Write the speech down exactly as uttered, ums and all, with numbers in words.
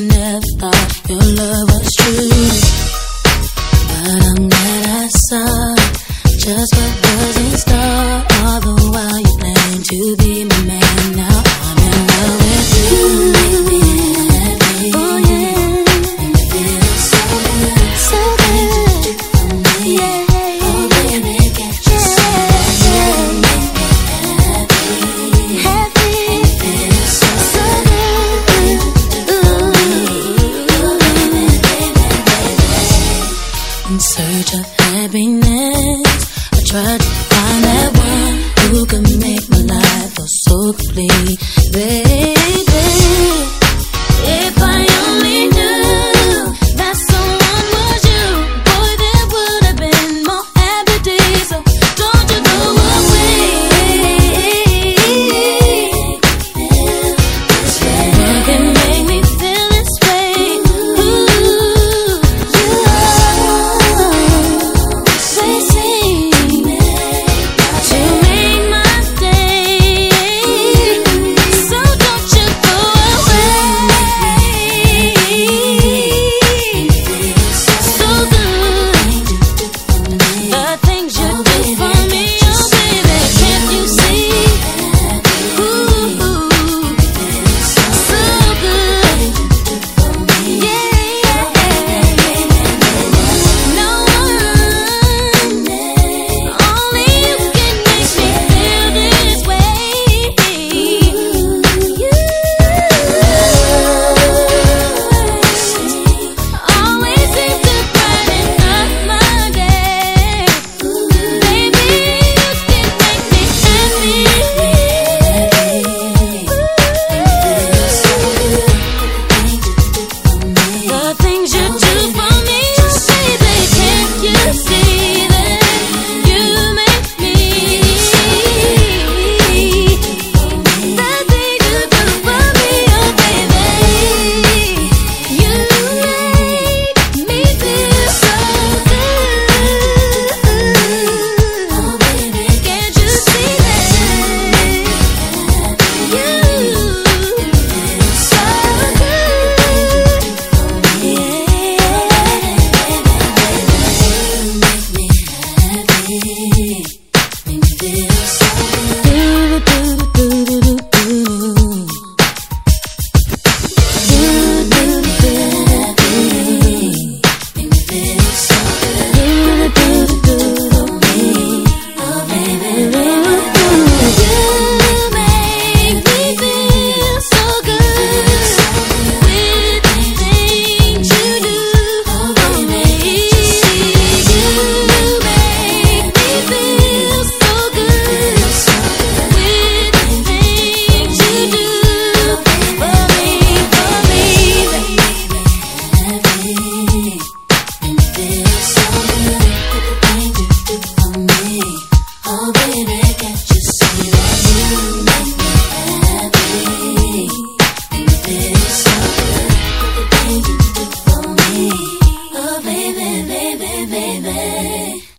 never thought your love was true, but I'm glad I saw just what was in store. All the while you plan to be my man. Now I'm in love with you. Make me happy. Oh yeah, and it feels so good, so good for me. Yeah. Oh baby, can't you see that? Make me happy, happy. And it feels so, so good. Ooh, baby, baby, baby. In search of happiness, I tried to find that one who could make my life feel so complete, baby. If I only knew that someone was you, boy, there would have been more happy days. So don't you go away. You can make me feel this way. Ooh, you always seem to make my day. So don't you go away. So good, the things you do for me, oh baby, can't you see? Ooh, so good, yeah. No one, only you can make me feel this way. You always seem to brighten up my day. Baby, you can make me happy. The things you do for me, oh baby, can't you see that you make me? The things you do for me, oh baby, you make me feel so good. Oh baby, can't you see that? You feel so good. Yeah, make me happy, make me feel so good. Do do do do do. Do do do happy, make me feel so good. Do do do do me, oh baby, baby. You make me feel so good with the things you do for me. You make me feel so good with the things you do for me, for me, baby. Happy, and it feels so good with the things you do for me. Oh baby, can't you see that you make me happy? And it feels so good with the things you do for me. Oh baby, baby, baby.